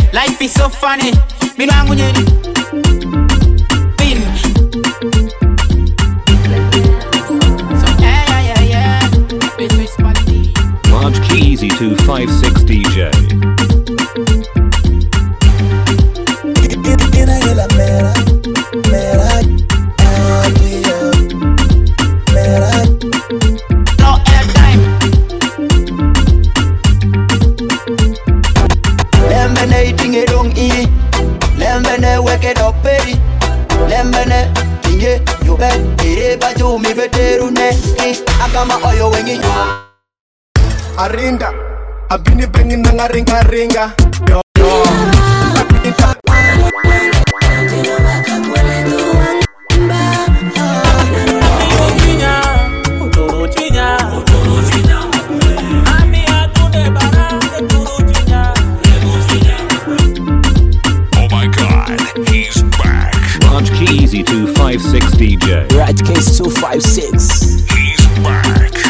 Life is so funny. Milangu nyeni. Bin. So yeah. This is party. Large Keezy 256 DJ. No airtime. Lembene tinge dong I. Lembene weke doperi. Lembene tinge yobe. Ere baju mi veteru ne. Akama oyo wengi. Arinda, abini bengi nanga ringa. Yo. Oh my God, he's back. Large Keezy 256 DJ. Right Case 256. He's back.